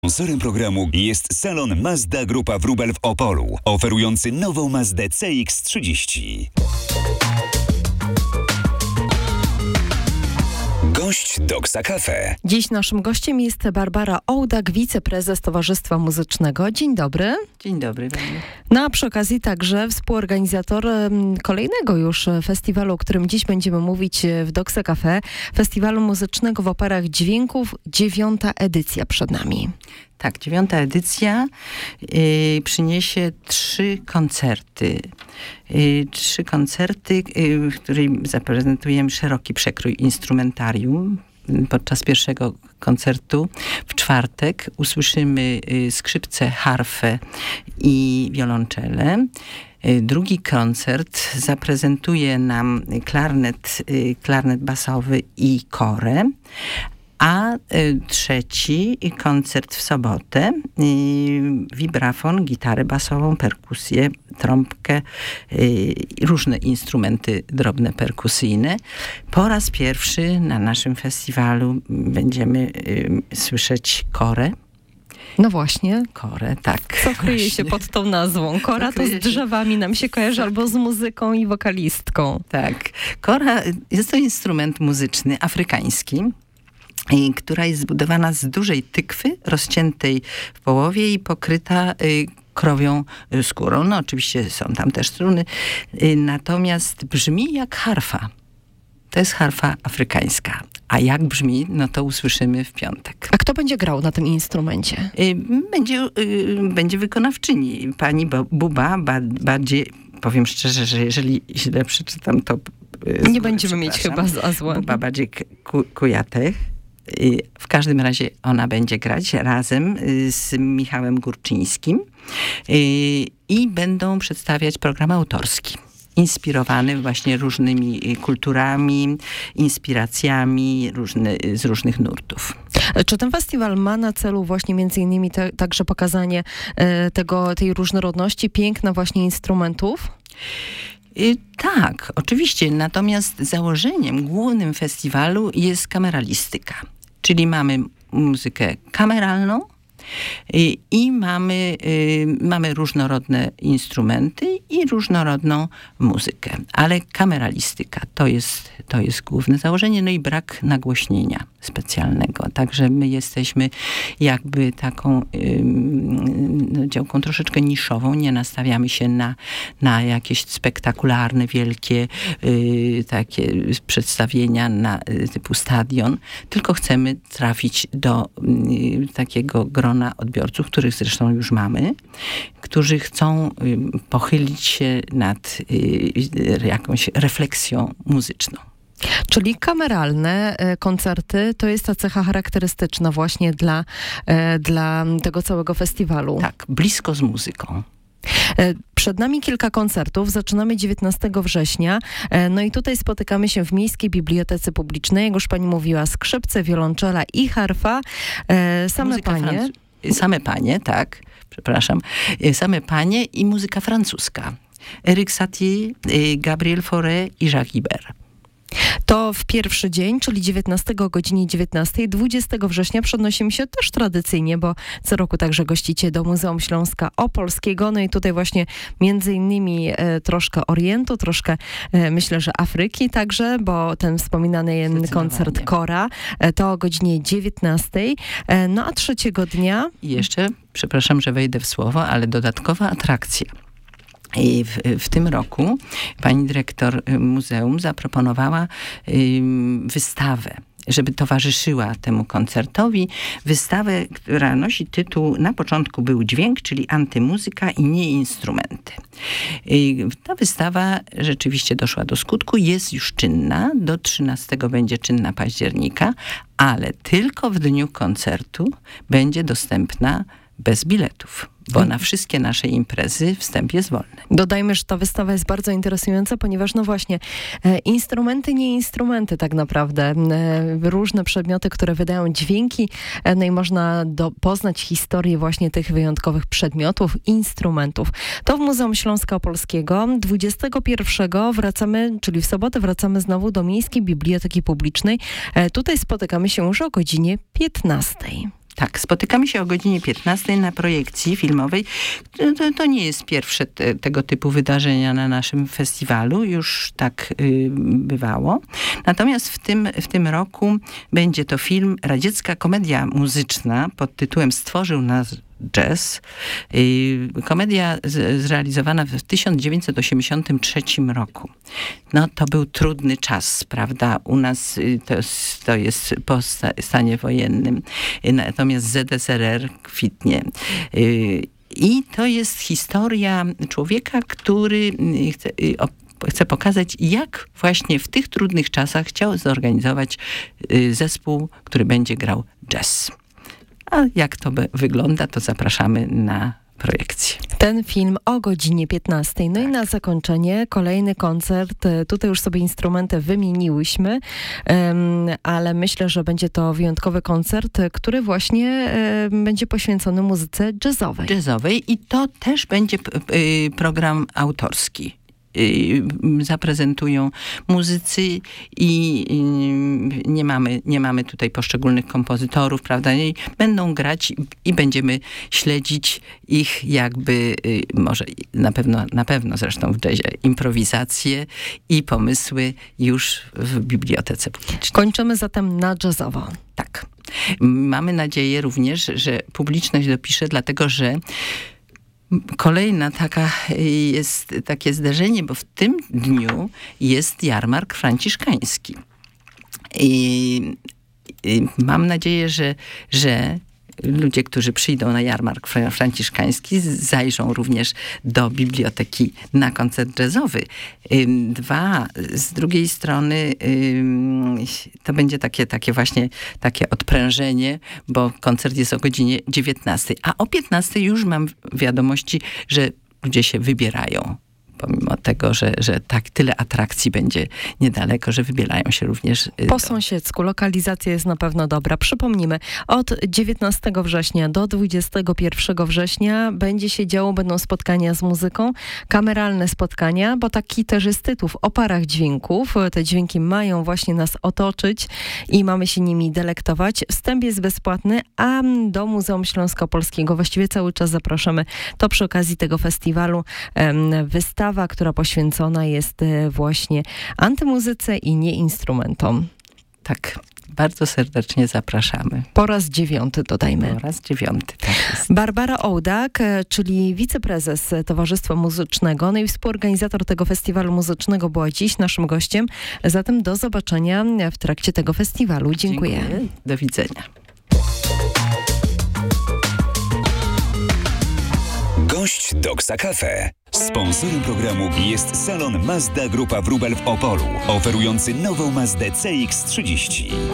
Sponsorem programu jest salon Mazda Grupa Wróbel w Opolu, oferujący nową Mazdę CX-30. Gość Doksa Cafe. Dziś naszym gościem jest Barbara Ołdak, wiceprezes Towarzystwa Muzycznego. Dzień dobry. Dzień dobry. No a przy okazji także współorganizator kolejnego już festiwalu, o którym dziś będziemy mówić w Doksa Cafe. Festiwalu Muzycznego w Operach Dźwięków. 9. edycja przed nami. Tak, 9. edycja przyniesie 3 koncerty. 3 koncerty, w których zaprezentujemy szeroki przekrój instrumentarium. Podczas pierwszego koncertu w czwartek usłyszymy skrzypce, harfę i wiolonczelę. Drugi koncert zaprezentuje nam klarnet basowy i korę. A trzeci koncert w sobotę, wibrafon, gitarę basową, perkusję, trąbkę, różne instrumenty drobne perkusyjne. Po raz pierwszy na naszym festiwalu będziemy słyszeć korę. No właśnie. Korę, tak. Co kryje się pod tą nazwą? Kora to z drzewami nam się kojarzy, albo z muzyką i wokalistką. Tak. Kora jest to instrument muzyczny afrykański, która jest zbudowana z dużej tykwy, rozciętej w połowie i pokryta krowią skórą. No oczywiście są tam też struny, natomiast brzmi jak harfa. To jest harfa afrykańska. A jak brzmi, no to usłyszymy w piątek. A kto będzie grał na tym instrumencie? Będzie wykonawczyni. Pani Buba Badzie. Powiem szczerze, że jeżeli źle przeczytam, to nie będziemy mieć chyba za złe. Buba Badzie Kujatech. W każdym razie ona będzie grać razem z Michałem Górczyńskim i będą przedstawiać program autorski, inspirowany właśnie różnymi kulturami, inspiracjami z różnych nurtów. Czy ten festiwal ma na celu właśnie między innymi także pokazanie tej różnorodności, piękna właśnie instrumentów? Tak, oczywiście. Natomiast założeniem głównym festiwalu jest kameralistyka. Czyli mamy muzykę kameralną i mamy różnorodne instrumenty i różnorodną muzykę. Ale kameralistyka to jest główne założenie, no i brak nagłośnienia specjalnego. Także my jesteśmy jakby taką działką troszeczkę niszową. Nie nastawiamy się na jakieś spektakularne, wielkie takie przedstawienia typu stadion, tylko chcemy trafić do takiego grona odbiorców, których zresztą już mamy, którzy chcą pochylić się nad jakąś refleksją muzyczną. Czyli kameralne koncerty to jest ta cecha charakterystyczna właśnie dla tego całego festiwalu. Tak, blisko z muzyką. Przed nami kilka koncertów. Zaczynamy 19 września. No i tutaj spotykamy się w Miejskiej Bibliotece Publicznej. Jak już pani mówiła, skrzypce, wiolonczela i harfa. Same panie, tak. Przepraszam. Same panie i muzyka francuska. Eric Satie, Gabriel Fauré i Jacques Ibert. To w pierwszy dzień, czyli 19 o godzinie 19. 20 września przenosimy się też tradycyjnie, bo co roku także gościcie do Muzeum Śląska Opolskiego. No i tutaj właśnie między innymi troszkę Orientu, troszkę myślę, że Afryki także, bo ten wspominany koncert Kora to o godzinie 19. No a trzeciego dnia... I jeszcze, przepraszam, że wejdę w słowo, ale dodatkowa atrakcja. I w tym roku pani dyrektor muzeum zaproponowała wystawę, żeby towarzyszyła temu koncertowi. Wystawę, która nosi tytuł, na początku był dźwięk, czyli antymuzyka i nie instrumenty. Ta wystawa rzeczywiście doszła do skutku, jest już czynna, do 13 będzie czynna października, ale tylko w dniu koncertu będzie dostępna bez biletów, bo na wszystkie nasze imprezy wstęp jest wolny. Dodajmy, że ta wystawa jest bardzo interesująca, ponieważ no właśnie instrumenty, nie instrumenty tak naprawdę. Różne przedmioty, które wydają dźwięki, no i można poznać historię właśnie tych wyjątkowych przedmiotów, instrumentów. To w Muzeum Śląska Opolskiego. 21 wracamy, czyli w sobotę wracamy znowu do Miejskiej Biblioteki Publicznej. Tutaj spotykamy się już o godzinie 15. Tak, spotykamy się o godzinie 15 na projekcji filmowej. To nie jest pierwsze tego typu wydarzenia na naszym festiwalu. Już tak bywało. Natomiast w tym roku będzie to film, radziecka komedia muzyczna pod tytułem Stworzył nas jazz. Komedia zrealizowana w 1983 roku. No to był trudny czas, prawda? U nas to jest po stanie wojennym. Natomiast ZSRR kwitnie. I to jest historia człowieka, który chce pokazać, jak właśnie w tych trudnych czasach chciał zorganizować zespół, który będzie grał jazz. A jak to wygląda, to zapraszamy na projekcję. Ten film o godzinie 15. No i na zakończenie kolejny koncert. Tutaj już sobie instrumenty wymieniłyśmy, ale myślę, że będzie to wyjątkowy koncert, który właśnie będzie poświęcony muzyce jazzowej. Jazzowej i to też będzie program autorski. Zaprezentują muzycy i nie mamy tutaj poszczególnych kompozytorów, prawda? I będą grać i będziemy śledzić ich jakby, może na pewno zresztą w jazzie, improwizacje i pomysły już w bibliotece publicznej. Kończymy zatem na jazzowo. Tak. Mamy nadzieję również, że publiczność dopisze, dlatego że kolejna jest takie zdarzenie, bo w tym dniu jest jarmark franciszkański. I mam nadzieję, że ludzie, którzy przyjdą na jarmark franciszkański, zajrzą również do biblioteki na koncert jazzowy. Z drugiej strony to będzie takie właśnie takie odprężenie, bo koncert jest o godzinie 19. A o 15 już mam wiadomości, że ludzie się wybierają. Pomimo tego, że tak tyle atrakcji będzie niedaleko, że wybierają się również po sąsiedzku. Lokalizacja jest na pewno dobra. Przypomnijmy, od 19 września do 21 września będzie się działo, będą spotkania z muzyką, kameralne spotkania, bo taki też jest tytuł, w oparach dźwięków. Te dźwięki mają właśnie nas otoczyć i mamy się nimi delektować. Wstęp jest bezpłatny, a do Muzeum Śląsko-Polskiego właściwie cały czas zapraszamy. To przy okazji tego festiwalu wystawa, która poświęcona jest właśnie antymuzyce i nieinstrumentom. Tak, bardzo serdecznie zapraszamy. Po raz 9 dodajmy. Po raz 9, tak jest. Barbara Ołdak, czyli wiceprezes Towarzystwa Muzycznego, no i współorganizator tego festiwalu muzycznego, była dziś naszym gościem. Zatem do zobaczenia w trakcie tego festiwalu. Dziękuję. Dziękuję. Do widzenia. Gość Doksa Cafe. Sponsorem programu jest salon Mazda Grupa Wróbel w Opolu, oferujący nową Mazdę CX-30.